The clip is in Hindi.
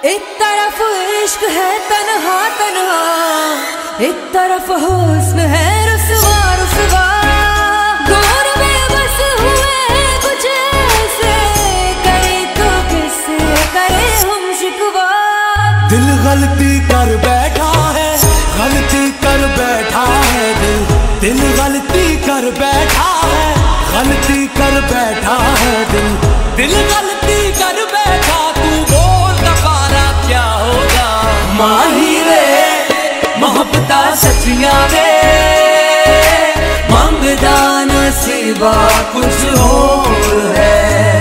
एक तरफ इश्क है तन्हा तन्हा, एक तरफ हुस्न है रुसवा रुसवा। दूर में बस हुए कुछ ऐसे, करे तो किससे करे हम शिकवा। दिल गलती कर बैठा है, गलती कर बैठा है दिल गलती कर बैठा है, गलती कर बैठा है दिल गलती कर बैठा। तू बोल दोबारा क्या होगा माही रे, मोहब्बता सचिया वे मंगदा नसीबा कुछ और है।